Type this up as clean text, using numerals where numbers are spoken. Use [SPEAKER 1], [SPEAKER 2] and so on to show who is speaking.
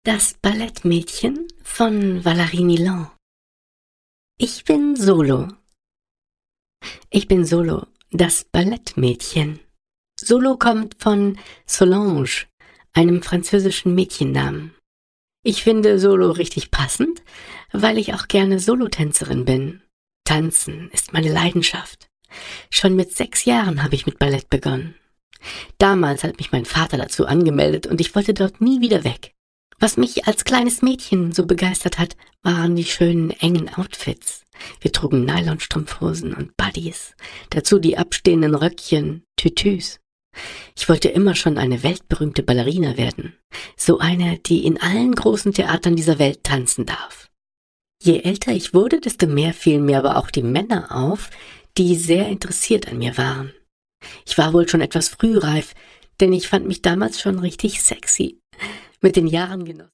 [SPEAKER 1] Das Ballettmädchen von Valérie Mignon. Ich bin Solo. Ich bin Solo, das Ballettmädchen. Solo kommt von Solange, einem französischen Mädchennamen. Ich finde Solo richtig passend, weil ich auch gerne Solotänzerin bin. Tanzen ist meine Leidenschaft. Schon mit 6 Jahren habe ich mit Ballett begonnen. Damals hat mich mein Vater dazu angemeldet und ich wollte dort nie wieder weg. Was mich als kleines Mädchen so begeistert hat, waren die schönen engen Outfits. Wir trugen Nylonstrumpfhosen und Buddies, dazu die abstehenden Röckchen, Tütüs. Ich wollte immer schon eine weltberühmte Ballerina werden, so eine, die in allen großen Theatern dieser Welt tanzen darf. Je älter ich wurde, desto mehr fielen mir aber auch die Männer auf, die sehr interessiert an mir waren. Ich war wohl schon etwas frühreif, denn ich fand mich damals schon richtig sexy. Mit den Jahren genoss